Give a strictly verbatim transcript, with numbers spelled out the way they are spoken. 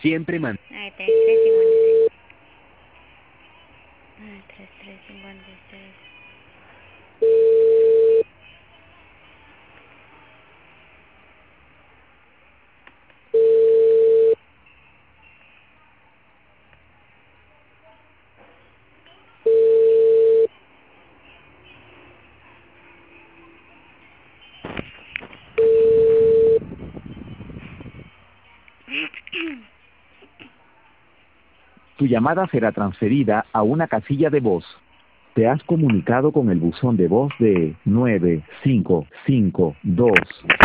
Siempre man... Ay, treinta y tres cincuenta y seis. Ay, treinta y tres cincuenta y seis. Tu llamada será transferida a una casilla de voz. Te has comunicado con el buzón de voz de nueve cinco cinco dos.